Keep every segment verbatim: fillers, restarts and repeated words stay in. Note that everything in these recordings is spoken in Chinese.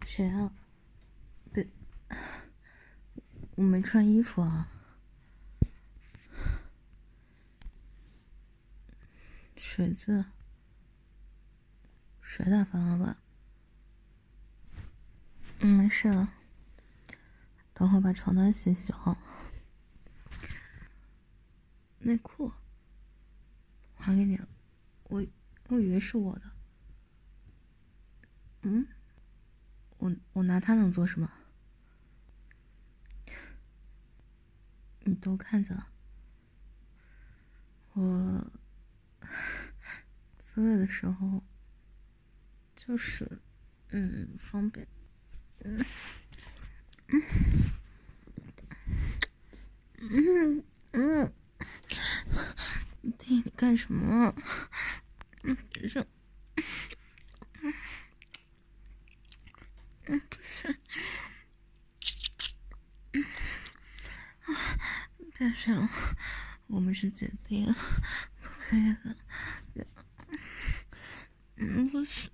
谁啊？对，我没穿衣服啊。水渍，水打翻了吧？嗯，没事了。等会把床单洗洗好。内裤还给你了，我我以为是我的。嗯，我我拿它能做什么？你都看见了。我自慰的时候就是嗯方便。嗯嗯嗯嗯，弟，你干什么？嗯，不是，嗯，不是，嗯，别这样，我们是姐弟，不可以的。嗯，不是，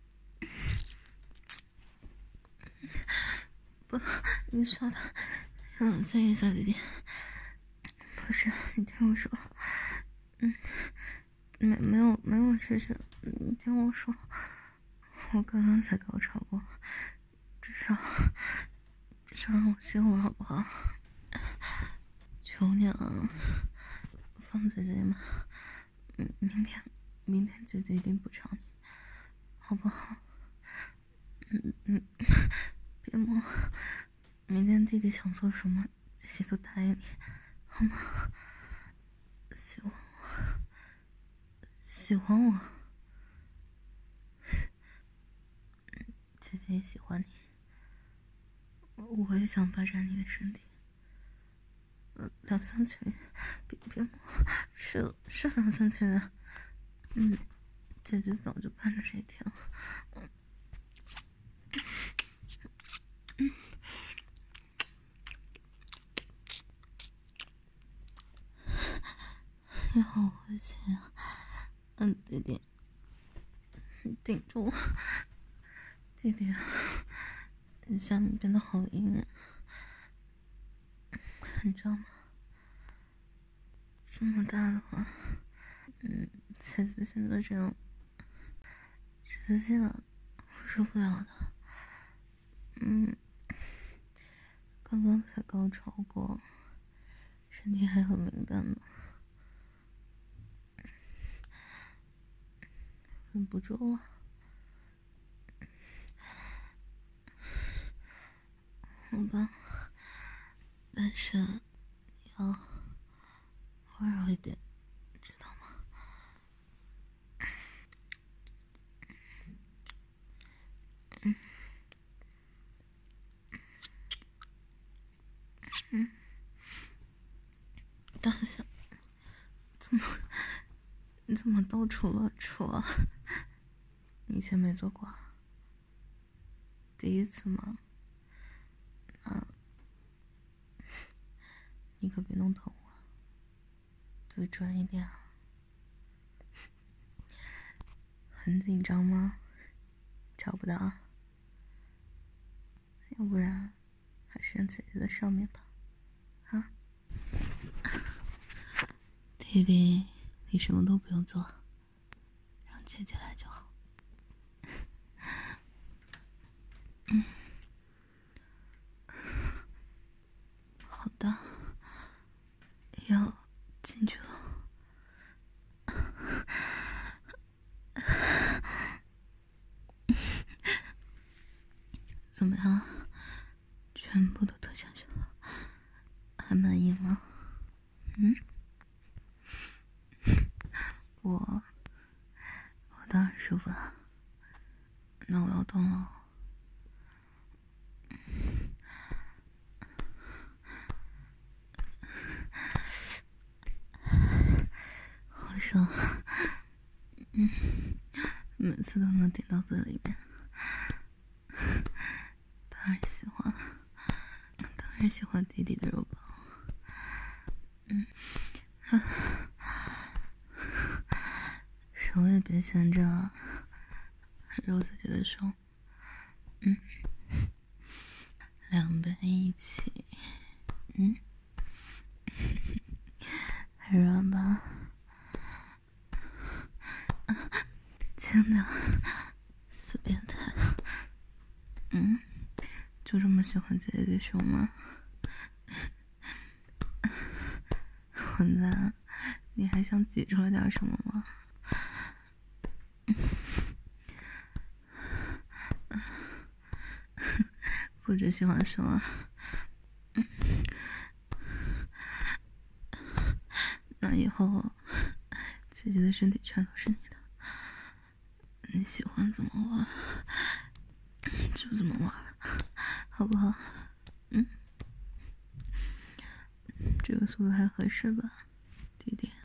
不，你稍等，让我静一下，弟弟。不是，你听我说，嗯，没没有没有事情，你听我说，我刚刚才高潮过，至少至少让我歇会儿好不好？求你了，放姐姐嘛，明明天明天姐姐一定补偿你，好不好？嗯嗯，别摸，明天弟弟想做什么，姐姐都答应你，好吗？喜欢我，喜欢我，姐姐也喜欢你，我也想霸占你的身体。两厢情愿，别别摸，是是两厢情愿。嗯，姐姐早就盼着这一天了。嗯嗯，你好恶心啊！嗯，弟弟，你顶住我，弟弟，你下面变得好硬啊，你知道吗？这么大的话，嗯，姐姐现在这样，直接了，我受不了的。嗯，刚刚才高潮过，身体还很敏感呢，忍不住了。好吧，但是要温柔一点，知道吗？嗯嗯，等一下，怎么你怎么到处乱戳啊？你以前没做过，第一次吗？啊，你可别弄疼我，对准一点啊。很紧张吗？找不到，要不然还是让姐姐在上面吧。啊，弟弟，你什么都不用做，让姐姐来就好。嗯，好的，要进去了。怎么样？全部都吞下去了，还满意吗？嗯，我我当然舒服了。那我要动了。好爽，嗯，每次都能顶到嘴里面，当然喜欢，当然喜欢弟弟的肉包。嗯，手也别闲着，揉姐姐的手。嗯， 两边一起，嗯，很软吧？轻点，死变态！嗯，就这么喜欢姐姐的胸吗？混蛋，你还想挤出来点什么吗？不只喜欢胸啊，那以后姐姐的身体全都是你的，你喜欢怎么玩就怎么玩，好不好？嗯，这个速度还合适吧，弟弟？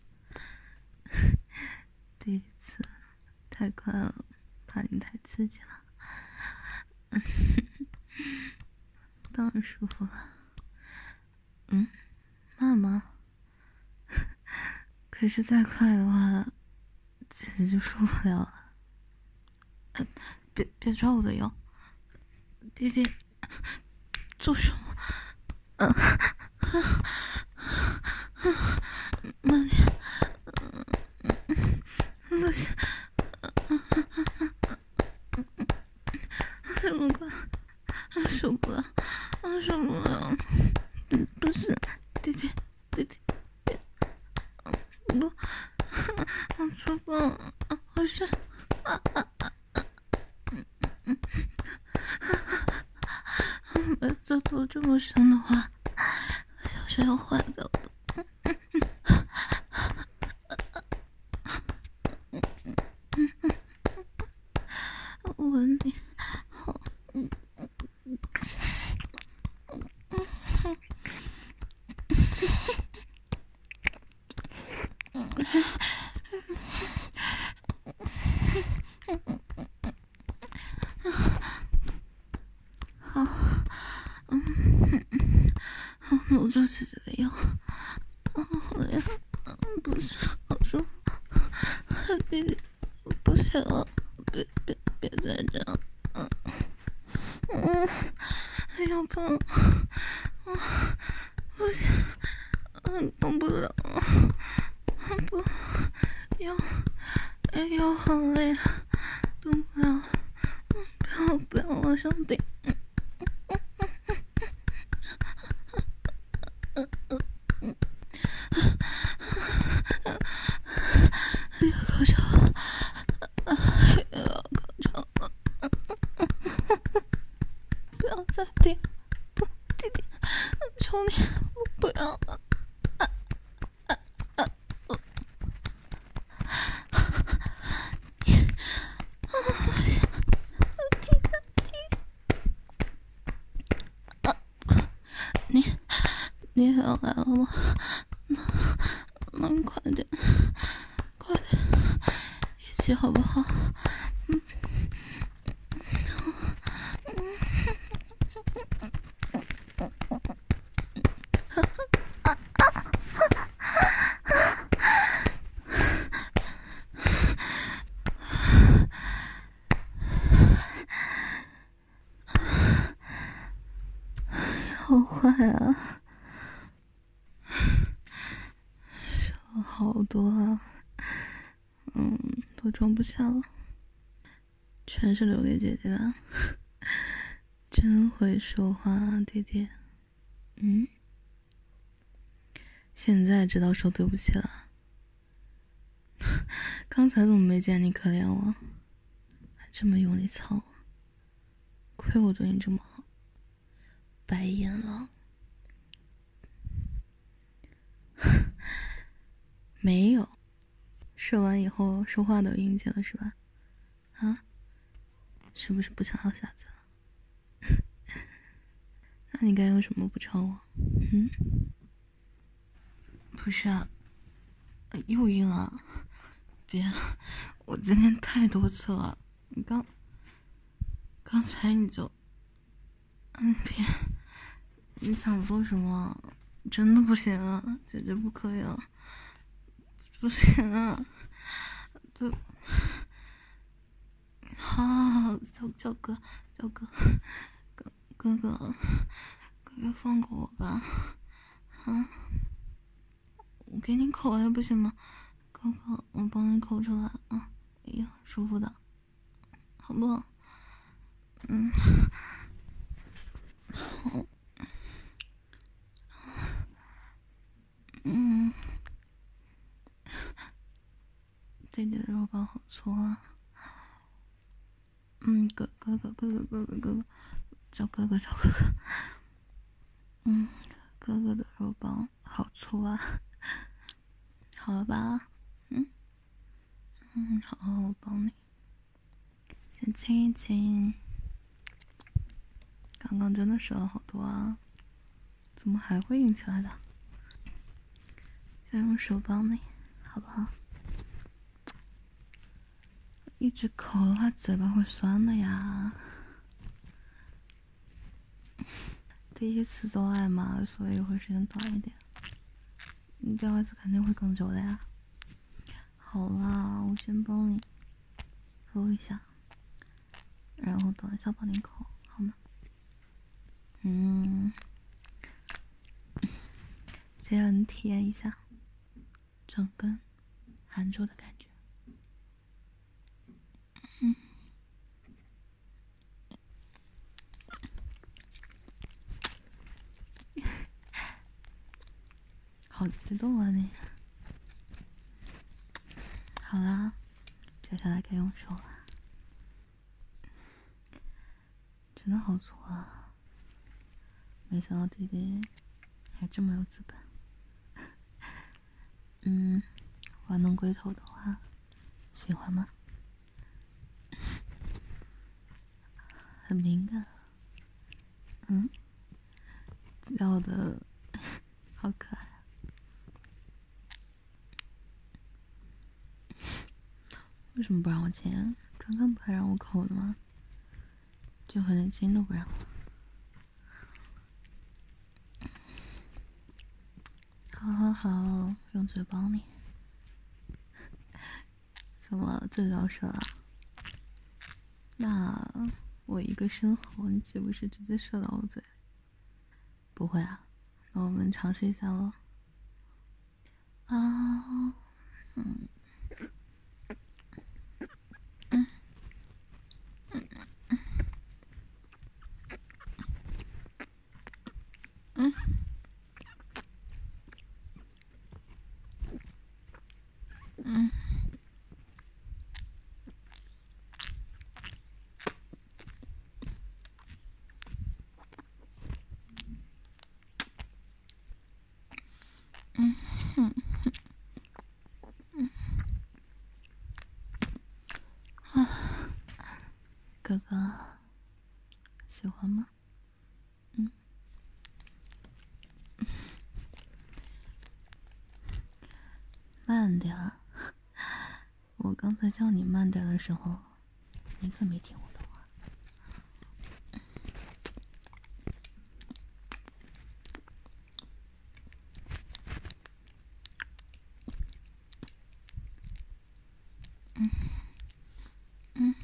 第一次太快了，怕你太刺激了。当然舒服了。嗯，慢吗？可是再快的话，姐姐就受不了了。呃、别别抓我的腰，弟弟，做什么？嗯、呃，慢点，不行，这么快，受不了，受不了。不是，弟弟，弟弟，别，不，我做不了，我是，啊啊啊啊，嗯嗯嗯，每次做这么深的话，小心要坏掉的。我吻你，好，嗯嗯嗯嗯嗯好，嗯嗯，好，搂住姐姐的腰，嗯，好呀，嗯，不是，好舒服，弟弟，不行了，别别别再这样，嗯嗯，哎呀，不，嗯，不行，嗯，动不了，不，腰，哎，腰好累，动不了，嗯，不要不要往上顶。要高潮了，要高潮了，不要再顶，不，弟弟，求你不要了，啊啊啊！我，你，啊，我想停下，停下，啊，你，你还要来了吗？那，那你快点，快点，一起好不好？嗯。好坏啊，少了好多啊，嗯，都装不下了，全是留给姐姐的。真会说话啊，弟弟。嗯，现在知道说对不起了。刚才怎么没见你可怜我，还这么用力操我？亏我对你这么好，白眼狼。没有，射完以后说话都硬气了是吧？啊？是不是不想要下次了？那你该用什么补偿我？嗯？不是啊，又硬了。别，我今天太多次了。你刚，刚才你就，嗯，别，你想做什么？真的不行啊，姐姐不可以了，不行啊，就，好好好，叫叫哥，叫哥，哥哥哥，哥哥放过我吧，啊，我给你口还不行吗？哥哥，我帮你口出来啊，也很舒服的，好不好？嗯，好，嗯，弟弟的肉棒好粗啊。嗯，哥哥哥哥哥哥哥哥哥，叫哥哥叫哥哥。嗯，哥哥的肉棒好粗啊。好了吧？嗯嗯，好，我帮你，先亲一亲。刚刚真的射了好多啊，怎么还会硬起来的？先用手帮你，好不好？一直抠的话，嘴巴会酸的呀。第一次做爱嘛，所以会时间短一点。你第二次肯定会更久的呀。好啦，我先帮你揉一下，然后等一下帮你口，好吗？嗯，先让你体验一下整根含住的感觉。嗯，好激动啊你！好啦，接下来该用手了。真的好粗啊！没想到弟弟还这么有资本。嗯，玩弄龟头的话，喜欢吗？很敏感。嗯，叫的好可爱。为什么不让我亲？刚刚不还让我口的吗？这回连亲都不让。好好好，用嘴帮你。怎么这就要射了？那我一个深喉，你岂不是直接射到我嘴里？不会啊，那我们尝试一下喽。啊，嗯。嗯，嗯，嗯，嗯，嗯，啊，哥哥，喜欢吗？嗯，慢点。我刚才叫你慢点的时候，你可没听我的话。嗯，嗯，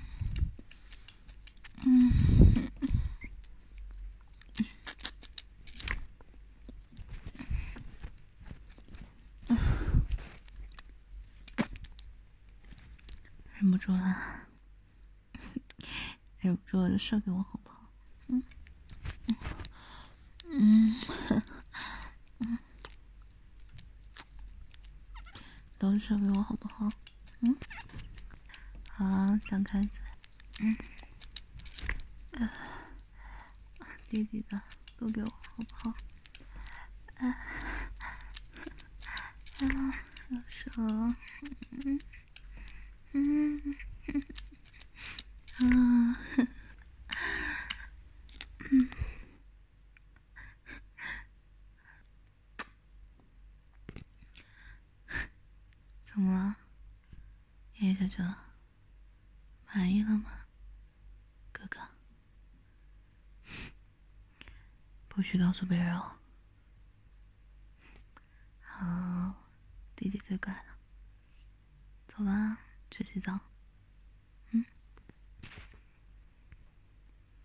嗯，嗯，忍不住了，忍不住了，射给我好不好？嗯，嗯，嗯，都射给我好不好？嗯，好，张开嘴。嗯，啊，弟弟的都给我好不好？啊，啊，手，嗯，嗯，啊，嗯，怎么了？咽下去了？满意了吗，哥哥？不许告诉别人哦。好，弟弟最乖了。走吧，去洗澡。